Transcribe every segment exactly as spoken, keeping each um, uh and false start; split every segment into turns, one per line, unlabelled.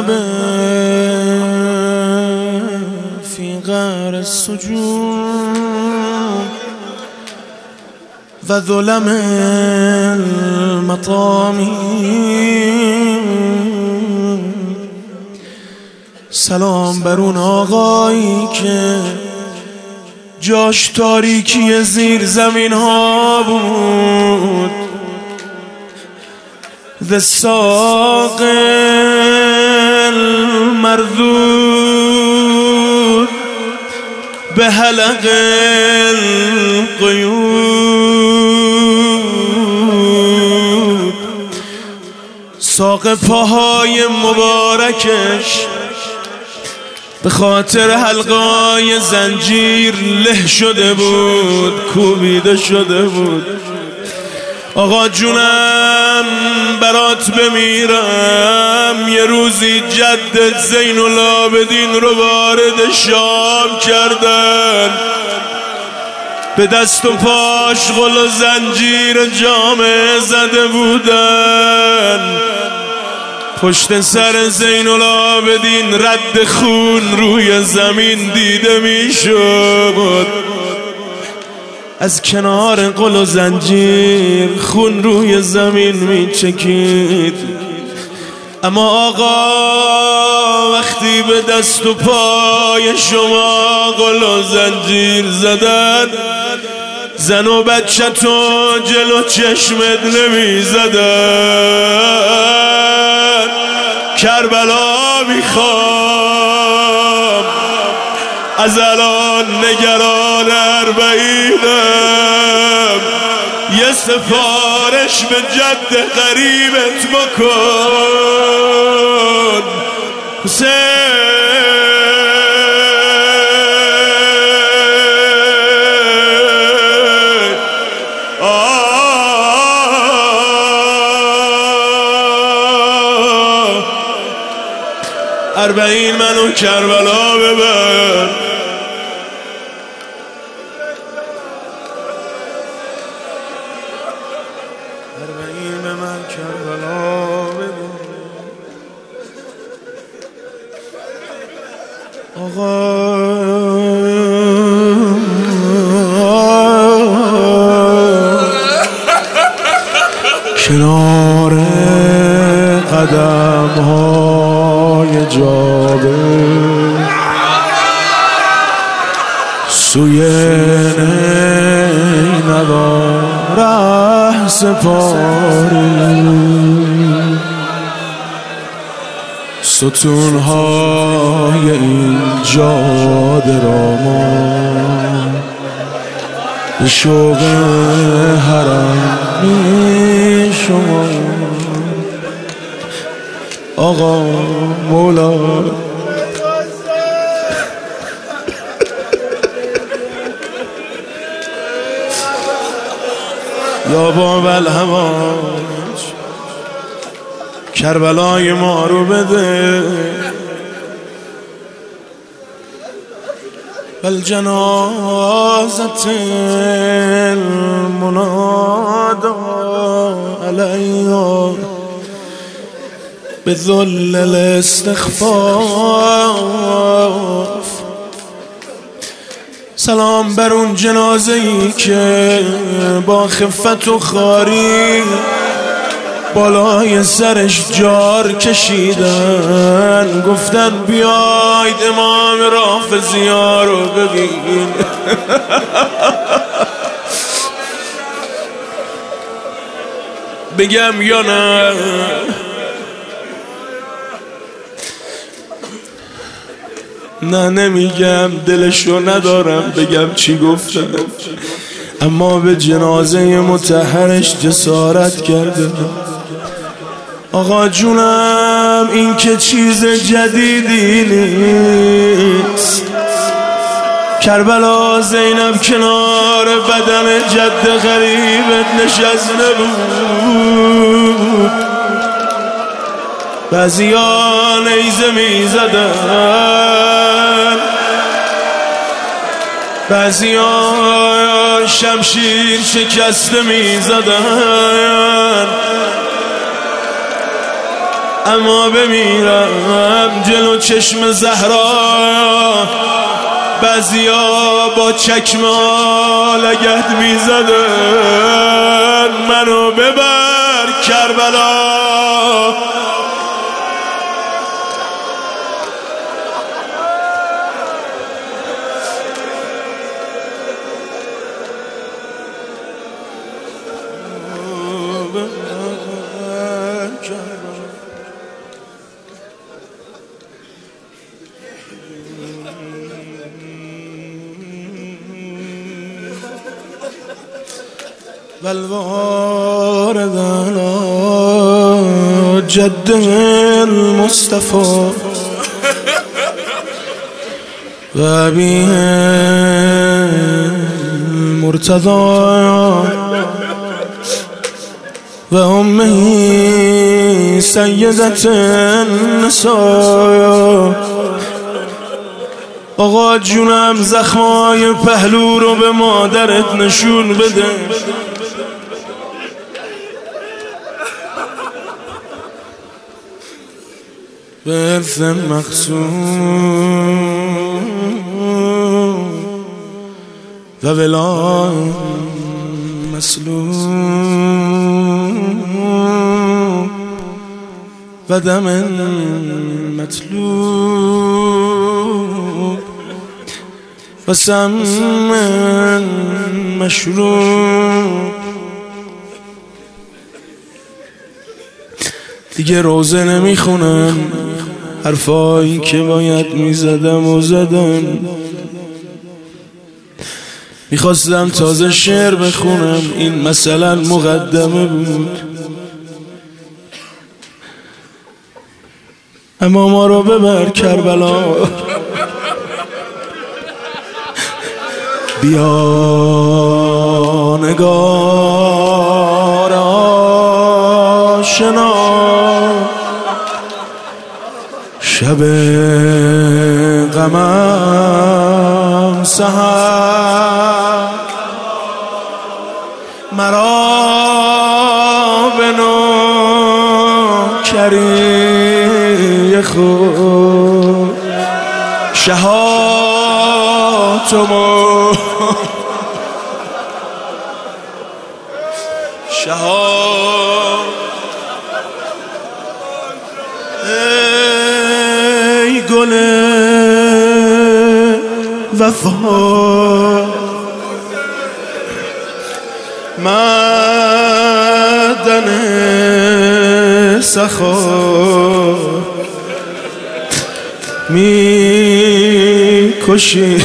الأرباب في غار السجون و ظلم المطامی. سلام بر اون آقایی که جاش تاریکی زیر زمین ها بود، ذ ساق المرذول به حلق القیود. ساق پاهای مبارکش به خاطر حلقای زنجیر له شده بود، کوبیده شده بود. آقا جونم برات بمیرم، یه روزی جدت زین العابدین رو وارد شام کردن، به دست و پاش غل و زنجیر جامه زده بودن. پشت سر زین العابدین رد خون روی زمین دیده میشد. از کنار غل و زنجیر خون روی زمین میچکید. اما آقا وقتی به دست و پای شما غل و زنجیر زدن، زن و بچه تو جلو چشمت نمی زدن. کربلا میخوام از الان نگران اربعینم، یه سفارش به جد قریبت بکن حسین. اربعین منو کربلا ببر. اربعین من کربلا ببر. آقا کنار قدم های جابر سوی نینوا ره سپاری، ستون های این جاده را ما به شوق حرم می شما. آقا مولا یا باب الهواج کربلای ما رو بده. بل جنازت المنادا علیها به ذل الاستخفاف. سلام بر اون جنازه‌ای که با خفت و خاری بالای سرش جار کشیدن، گفتن بیاید امام رافضی‌ها رو ببین. بگم یا نه؟ نه نمیگم، دلشو ندارم بگم چی گفتم، اما به جنازه مطهرش جسارت کرده. آقا جونم این که چیز جدیدی نیست. کربلا زینب کنار بدن جد غریبت نشسته بود. بعضیا نیزه می زدن، بعضیا شمشیر شکسته می زدن. اما بمیرم جلو چشم زهرا. بعضیا با چکمه لگد میزدن منو ببر کربلا. والوارد على جد المصطفى وأبيه المرتضى وأمه سيدة النساء. آقا جونم زخمای پهلو رو به مادرت نشون بده. به ارث مقسوم و ولای مسلوم و دم مطلوب و سم مشروب. دیگه روزه نمیخونم، حرفایی که باید میزدم و زدم. میخواستم تازه شعر بخونم، این مثلا مقدمه بود. اما ما رو ببر کربلا. بیا نگار آشنا شب غمم سحر مرا به نوکری خود شهاتمو شهات ای گل وفا معدن سخا می کشی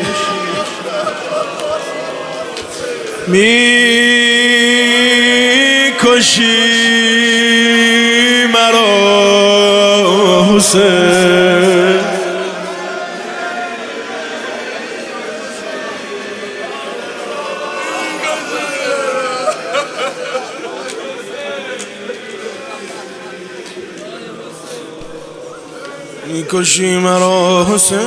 می کشی مرا حسین. می کشی مرا حسین.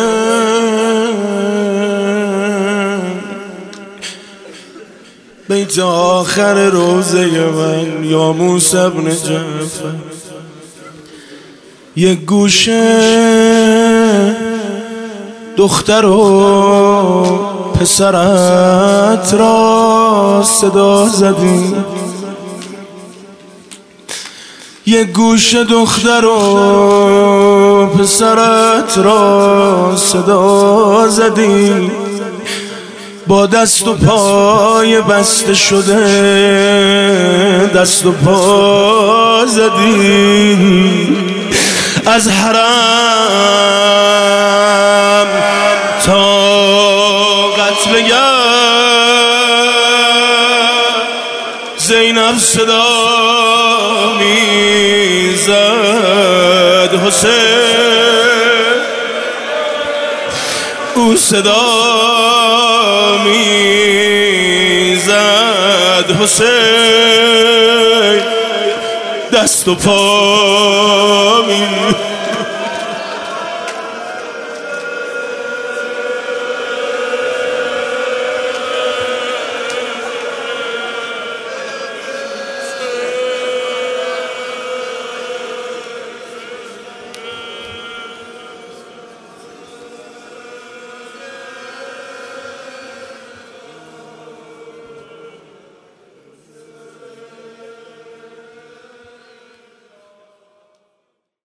بیت آخر روزه من یا موسی ابن جعفر. یک گوشه دختر و پسرت را صدا زدی، یک گوشه دختر و پسرت را صدا زدی. با دست و پای بسته شده دست و پا زدی. از حرم تا قتل زینب صدا میزد حسین. او صدا میزد حسین، دست و پا می